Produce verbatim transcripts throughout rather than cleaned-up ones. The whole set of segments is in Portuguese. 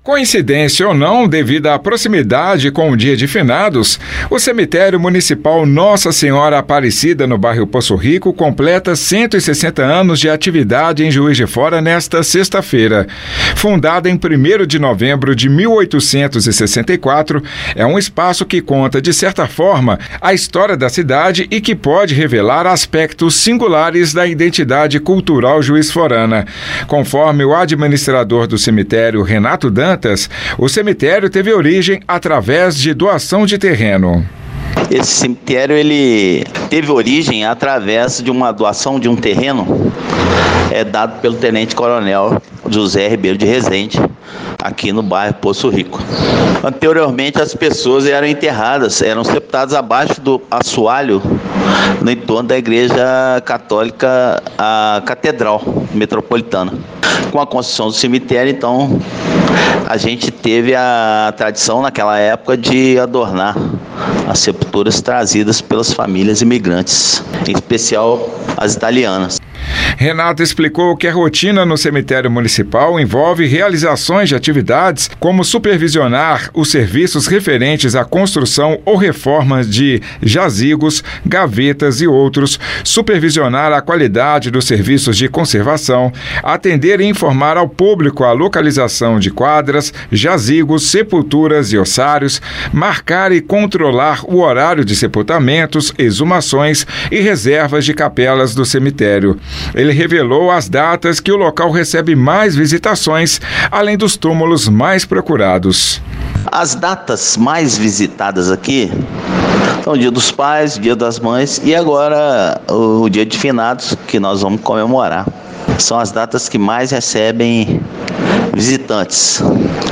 Coincidência ou não, devido à proximidade com o Dia de Finados, o cemitério municipal Nossa Senhora Aparecida, no bairro Poço Rico, completa cento e sessenta anos de atividade em Juiz de Fora nesta sexta-feira. Fundada em primeiro de novembro de mil oitocentos e sessenta e quatro, é um espaço que conta, de certa forma, a história da cidade e que pode revelar aspectos singulares da identidade cultural juiz-forana. Conforme o administrador do cemitério, Renato Dantas, o cemitério teve origem através de doação de terreno. Esse cemitério ele teve origem através de uma doação de um terreno é, dado pelo tenente-coronel José Ribeiro de Rezende, aqui no bairro Poço Rico. Anteriormente, as pessoas eram enterradas, eram sepultadas abaixo do assoalho, no entorno da igreja católica, a Catedral Metropolitana. Com a construção do cemitério, então, a gente teve a tradição naquela época de adornar as sepulturas trazidas pelas famílias imigrantes, em especial as italianas. Renato explicou que a rotina no cemitério municipal envolve realizações de atividades como supervisionar os serviços referentes à construção ou reforma de jazigos, gavetas e outros, supervisionar a qualidade dos serviços de conservação, atender e informar ao público a localização de quadras, jazigos, sepulturas e ossários, marcar e controlar o horário de sepultamentos, exumações e reservas de capelas do cemitério. Ele revelou as datas que o local recebe mais visitações, além dos túmulos mais procurados. As datas mais visitadas aqui são o Dia dos Pais, Dia das Mães e agora o Dia de Finados, que nós vamos comemorar. São as datas que mais recebem visitantes.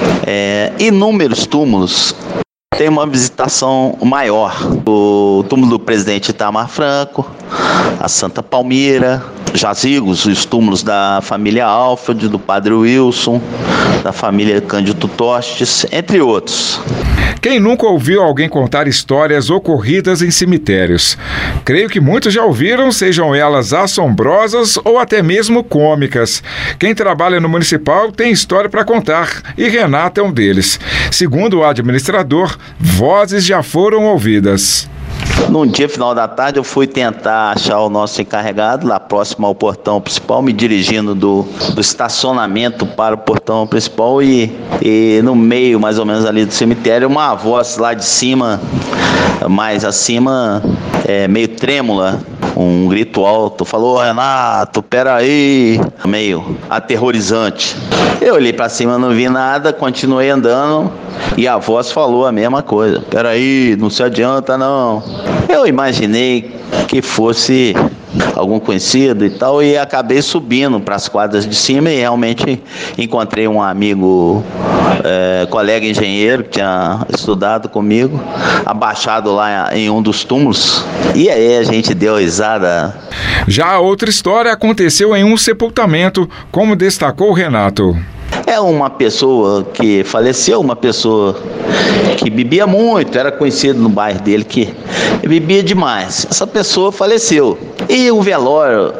É, inúmeros túmulos tem uma visitação maior. O túmulo do presidente Itamar Franco, a Santa Palmira, jazigos, os túmulos da família Alfred, do padre Wilson, da família Cândido Tostes, entre outros. Quem nunca ouviu alguém contar histórias ocorridas em cemitérios? Creio que muitos já ouviram, sejam elas assombrosas ou até mesmo cômicas. Quem trabalha no municipal tem história para contar e Renato é um deles. Segundo o administrador, vozes já foram ouvidas. Num dia, final da tarde, eu fui tentar achar o nosso encarregado lá próximo ao portão principal, me dirigindo do, do estacionamento para o portão principal e, e no meio, mais ou menos ali do cemitério, uma voz lá de cima, mais acima, é, meio trêmula, um grito alto, falou: Renato, peraí, meio aterrorizante. Eu olhei para cima, não vi nada, continuei andando e a voz falou a mesma coisa: peraí, não se adianta não. Eu imaginei que fosse algum conhecido e tal, e acabei subindo para as quadras de cima e realmente encontrei um amigo, é, colega engenheiro que tinha estudado comigo, abaixado lá em um dos túmulos, e aí a gente deu risada. Já a outra história aconteceu em um sepultamento, como destacou o Renato. É uma pessoa que faleceu, uma pessoa que bebia muito, era conhecido no bairro dele que bebia demais. Essa pessoa faleceu. E o velório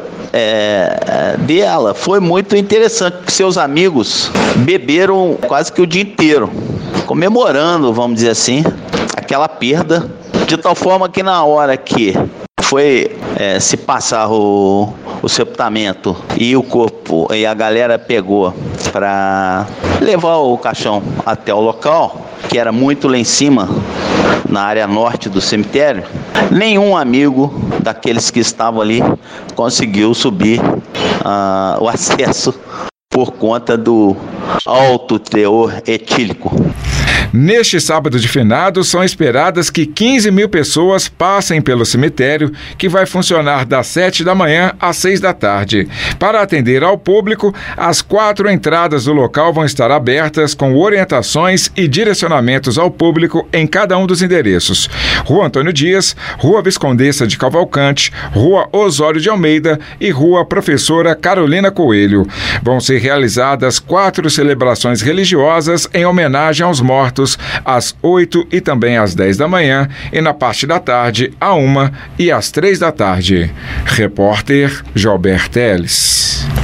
é, dela foi muito interessante, porque seus amigos beberam quase que o dia inteiro, comemorando, vamos dizer assim, aquela perda, de tal forma que na hora que foi é, se passar o, o sepultamento e o corpo, e a galera pegou para levar o caixão até o local, que era muito lá em cima, na área norte do cemitério, nenhum amigo daqueles que estavam ali conseguiu subir uh, o acesso por conta do alto teor etílico. Neste sábado de finados, são esperadas que quinze mil pessoas passem pelo cemitério, que vai funcionar das sete da manhã às seis da tarde. Para atender ao público, as quatro entradas do local vão estar abertas com orientações e direcionamentos ao público em cada um dos endereços: Rua Antônio Dias, Rua Viscondessa de Cavalcante, Rua Osório de Almeida e Rua Professora Carolina Coelho. Vão ser realizadas quatro celebrações religiosas em homenagem aos mortos às oito e também às dez da manhã e na parte da tarde, à uma e às três da tarde. Repórter Joelber Teles.